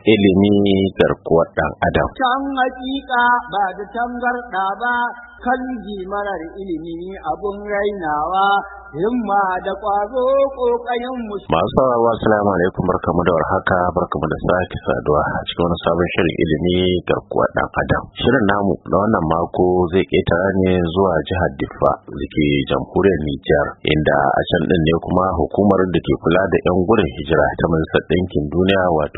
ilimi garkuwar ɗan adam. Can hakika ba da tangarɗa ba, kan marar ilimi abun rainawa, himma da ƙwazo ƙoƙayen musu. Masu sauraro assalamu alaikum, barkamu da warhaka, barkamu da sake saduwa a cikin wani sabon shirin ilimi garkuwar ɗan adam. Shirin namu na wannan mako zai ƙetara ne zuwa jihar Diffa da ke jamhuriyar Nijar, inda a can ɗin ne kuma hukumar da ke kula da 'yan gudun hijira ta Majalisar Ɗinkin Duniya wato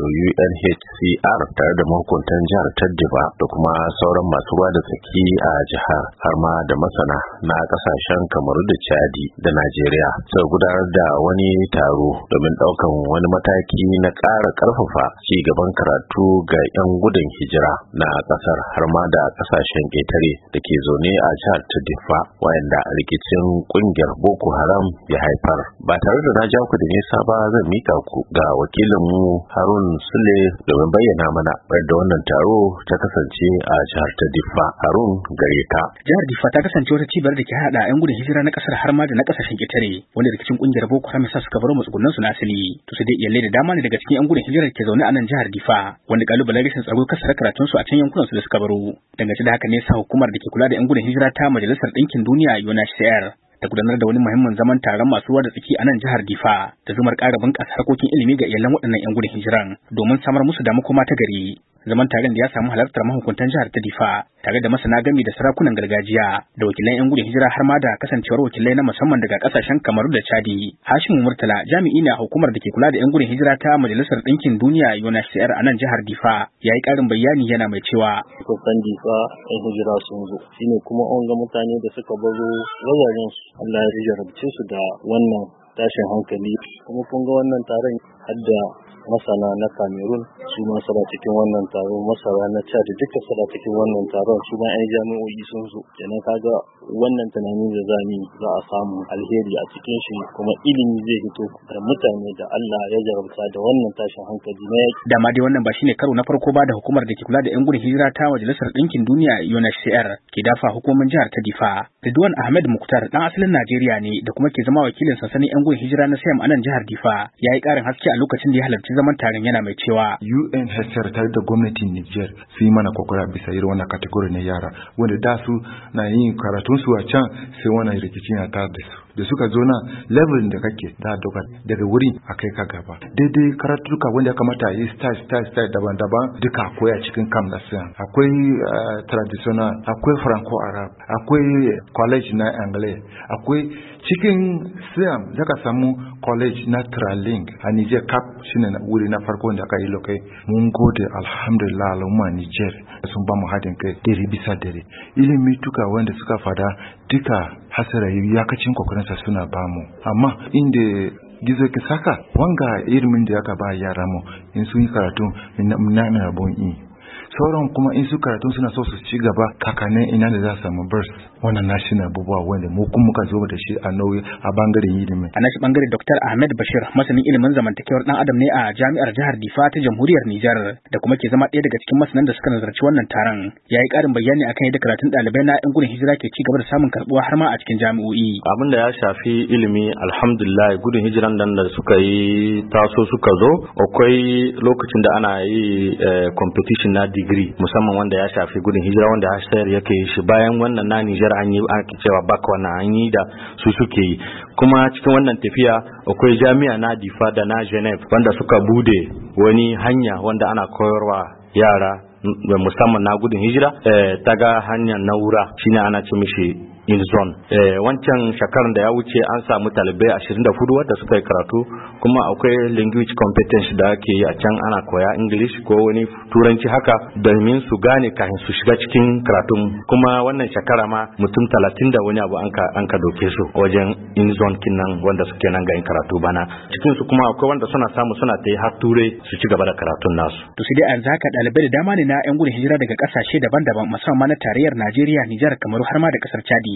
UNHCR tare da mahukuntan jihar ta Diffa da kuma sauran masu ruwa da tsaki a jihar har ma da masana na kasashen Kamaru da Chadi da Najeriya suka gudanar da wani taro domin daukan wani mataki na ƙara ƙarfafa ci gaban karatu ga 'yan gudun hijira na ƙasar har ma da kasashen ƙetare da ke zaune a jihar ta Diffa wayanda rikicin ƙungiyar Boko Haram ya haifar. Ba tare da na ja ku da nisa ba, zan mika ku ga wakilinmu Harun Sule domin bayyana mana yadda wannan taro ta kasance a jihar ta Diffa. Harun, gare ka. Jihar Diffa ta kasance wata cibiyar da ke hada 'yan gudun hijira na kasar har ma da na kasashen ƙetare wanda rikicin kungiyar Boko Haram ya sa suka bar matsugunan su na asali. To sai dai iyalai da dama ne daga cikin 'yan gudun hijirar ke zaune a nan jihar Diffa wanda kalubalen rashin tsaro kasar karatun su a can yankunan su da suka baro. Dangane da haka ne sa hukumar da ke kula da 'yan gudun hijira ta Majalisar Ɗinkin Duniya UNHCR da gudanar da wani muhimmin zaman taron masu ruwa da tsaki a nan jihar Diffa da zumar ƙara bunƙasa harkokin ilimi ga iyalan waɗannan 'yan gudun hijiran domin samar musu da makoma ta gari. Zaman taron da ya samu halartar mahukuntan jihar ta Diffa tare da masana gami da sarakunan gargajiya da wakilan 'yan gudun hijira har ma da kasancewar wakilai na musamman daga kasashen Kamaru da Chadi. Hashimu Murtala jami'i ne a hukumar da ke kula da 'yan gudun hijira ta Majalisar Ɗinkin Duniya UNHCR a nan jihar Diffa ya yi ƙarin bayani yana mai cewa kusan Diffa 'yan hijira sun zo shine kuma an ga mutane da suka baro wajajen su Allah ya jarabce su da wannan tashin hankali kuma kun ga wannan taron hadda masana na Cameroon su ma suna cikin wannan taro, masana na Chad duka suna cikin wannan taron, su ma 'yan jami'o'i sun zo. Kenan kaga wannan tunanin da za a samu alheri a cikin shi kuma ilimi zai fito da mutane da Allah ya jarabta da wannan tashin hankali na yaki. Dama dai wannan ba shine karo na farko ba da hukumar da ke kula da 'yan gudun hijira ta Majalisar Ɗinkin Duniya UNHCR ke dafa hukumomin jihar ta Diffa. Ridwan Ahmed Mukhtar dan asalin Najeriya ne da kuma ke zama wakilin sansanin 'yan gudun hijira na Siam a nan jihar Diffa ya yi ƙarin haske a lokacin da ya halarci zaman taron yana mai cewa UNHCR tare da gwamnatin Niger su yi mana kokora bisa irin wannan kategori na yara wanda da su na yin karatun su a can sai wannan rikicin ya tar da su da suka zo na level da kake da doka daga wurin a kai ka gaba daidai karatuka wanda ya kamata a yi style daban-daban duka akwai a cikin kam na siyan akwai traditional akwai franco arab akwai college na anglais akwai cikin siyan zaka samu college na Tralink a Niger cap shine na wuri na farko da aka yi lokai. Mun gode alhamdulillah al'umma Niger sun ba mu haɗin kai dare bisa dare. Ilimi tuka wanda suka fada duka hasara yakacin kokarinsa suna bamu amma inda gizo ki saka wanga ilimin da aka ba yara mu in sun yi karatu na rabon yi sauran kuma in su karatu suna so su ci gaba kakanin ina da za su samu burst wannan national abubuwa wanda mu kuma muka zo da shi a nauyi a bangaren ilimi. A nashi bangare Dr. Ahmed Bashir masanin ilimin zamantakewar dan adam ne a jami'ar jihar Diffa ta jamhuriyar Nijar da kuma ke zama ɗaya daga cikin masanan da suka nazarci wannan taron ya yi ƙarin bayani akan yadda karatun ɗalibai na 'yan gudun hijira ke ci gaba da samun karɓuwa har ma a cikin jami'o'i. Abin da ya shafi ilimi alhamdulillah gudun hijiran nan da suka yi taso suka zo akwai lokacin da ana yi competition na digiri musamman wanda ya shafi gudun hijira wanda hashtag yake shi bayan wannan na Nijar an yi ake cewa baka wannan an yi da su suke yi kuma cikin wannan tafiya akwai jami'a na Diffa da na Geneva wanda suka bude wani hanya wanda ana koyarwa yara musamman na gudun hijira ta ga hanyar na'ura shine ana ce mishi in zone. Wancan shekarar da ya wuce an samu talibai 24 wadda suka yi karatu, kuma akwai language competence da ake yi a can, ana koya English ko wani turanci haka domin su gane kafin su shiga cikin karatun. Kuma wannan shekara ma mutum 30 da wani abu an ka doke su wajen in zone kinnan wanda suke nan ga yin karatu bana. Cikin su kuma akwai wanda suna samu suna ta yi har turai su ci gaba da karatun nasu. To sai dai an zaka ɗalibai da dama ne na 'yan gudun hijira daga ƙasashe daban-daban musamman na tarayyar Najeriya, Nijar, Kamaru har ma da ƙasar Chadi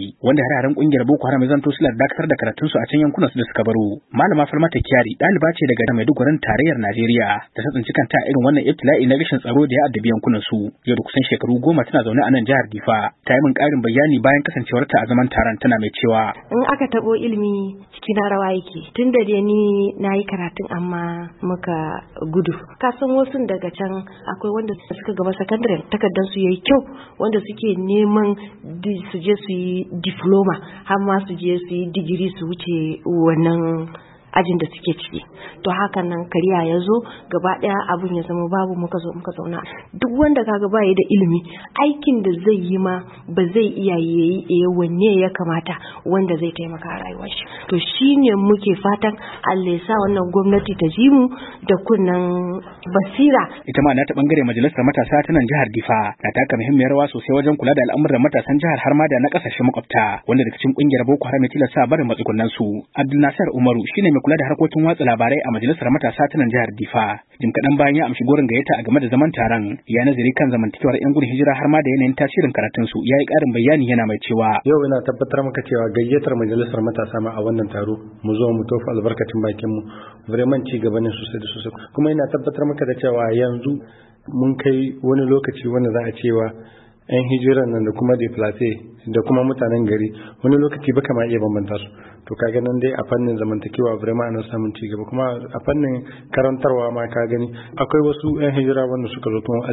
Kyari wanda hararen kungiyar Boko Haram zanto silar dakatar da karatun su a can yankunan su da suka baro. Malama Falmata Kyari ɗaliba ce daga Maiduguri tarayyar Najeriya da ta tsinci kanta irin wannan ibtila'i na rashin tsaro da ya addabi yankunan su. Yau da kusan shekaru 10 tana zaune a nan jihar Difa. Ta yi min ƙarin bayani bayan kasancewarta a zaman taron, tana mai cewa in aka tabo ilimi cikin rawa yake. Tun da dai ni nayi karatun amma muka gudu. Ka san wasu daga can akwai wanda suka gaba sakandare takardar su yayi kyau, wanda suke neman su je su yi diploma har ma su je su yi digiri su wuce wannan ajin da suke ciki. To hakan nan kariya ya zo gaba daya abun ya zama babu, muka zauna. Duk wanda kaga ba ya da ilimi, aikin da zai yi ma ba zai iya yi wanne ya kamata wanda zai taimaka a rayuwar shi. To shine muke fatan Allah ya sa wannan gwamnati ta ji mu da kunnan basira. Ita ma na ta bangare majalisar matasa ta nan jihar Difa na taka muhimmiyar rawa sosai wajen kula da al'amuran matasan jihar har ma da na kasashen makwabta, wanda daga cikin kungiyar Boko Haram ya tilasta barin matsugunan su. Abdul Nasir Umaru shine mai kula da harkokin watsa labarai a majalisar matasa ta nan jihar Difa. Jim kaɗan bayan ya amshi gorin gayyata a game da zaman taron, ya nazari kan zamantakewar 'yan gudun hijira har ma da yanayin tasirin karatun su. Ya yi ƙarin bayani yana mai cewa yau ina tabbatar maka cewa gayyatar majalisar matasa ma a wannan taro mu zo mu tofa albarkacin bakin mu vraiment ci gaba ne sosai da sosai. Kuma ina tabbatar maka da cewa yanzu mun kai wani lokaci wanda za a cewa 'yan hijiran nan da kuma deflate da kuma mutanen gari wani lokaci baka ma iya bambanta su. To kaga nan dai a fannin zamantakewa vraiment ana samun ci gaba, kuma a fannin karantarwa ma ka gani akwai wasu 'yan hijira wanda suka zo tun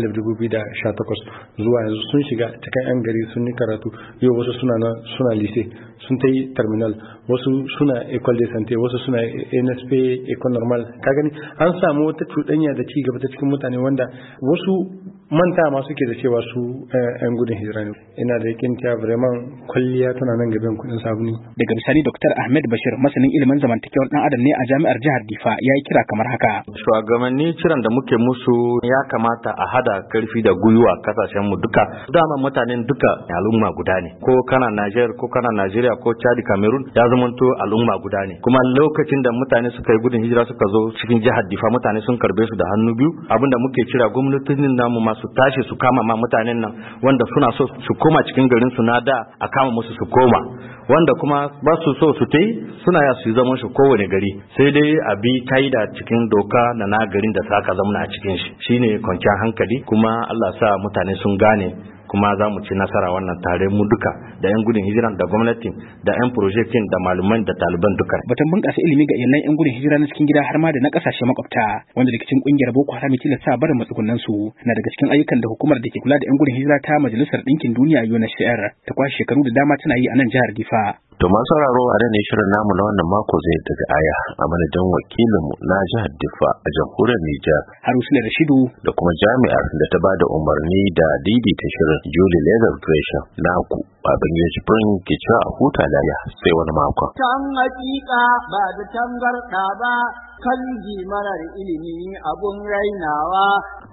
2018 zuwa yanzu sun shiga cikin 'yan gari sun yi karatu. Yau wasu suna lise, sun ta yi terminal, wasu suna école de santé, wasu suna NSP école normal. Ka gani an samu wata cuɗanya da ci gaba ta cikin mutane wanda wasu manta ma suke da cewa su 'yan gudun hijira ne. Ina da yakin cewa vraiment kwalliya tana nan gaban kuɗin sabuni. Daga bisani Dr. Ahmed Bashir, masanin ilimin zamantakewar dan adam ne a jami'ar jihar Difa, ya yi kira kamar haka. Shugabanni kiran da muke musu ya kamata a hada karfi da gwiwa kasashen mu duka. Dama mutanen duka al'umma guda ne. Ko kana Najeriya ko Chad, Cameroon ya zamanto al'umma guda ne. Kuma lokacin da mutane suka yi gudun hijira suka zo cikin jihar Difa, mutane sun karbe su da hannu biyu. Abinda muke kira gwamnatin namu masu tashi su kama ma mutanen nan wanda suna so su koma cikin garin su na da a kama musu su koma, wanda kuma ba su so su tai suna ya su zaman shi kowane gari, sai dai a bi kaida cikin doka na garin da saka zamana a cikin shi. Shine kwanciyar hankali, kuma Allah sa mutane sun gane, kuma za mu ci nasara wannan tare mu duka da 'yan gudun hijira da gwamnatin da 'yan projekin da malaman da taliban duka. Batun bunƙasa ilimi ga iyalan 'yan gudun hijira na cikin gida har ma da na ƙasashe makwabta, wanda rikicin ƙungiyar Boko Haram ya tilasta barin matsugunan su, na daga cikin ayyukan da hukumar da ke kula da 'yan gudun hijira ta Majalisar Ɗinkin Duniya UNHCR ta kwashe shekaru da dama tana yi a nan jihar Difa. To masu sauraro a nan ne shirin namu na wannan mako zai daga aya a madadin wakilinmu na jihar Diffa a jamhuriyar Nijar, Haruna Rashidu, da kuma jami'ar da ta bada umarni da daidaita shirin Julie Leather Gresham, naku Baban Yajibirin ke cewa a huta lafiya sai wani mako. Can hakika ba da tangarɗa ba, kan marar ilimi abun rainawa.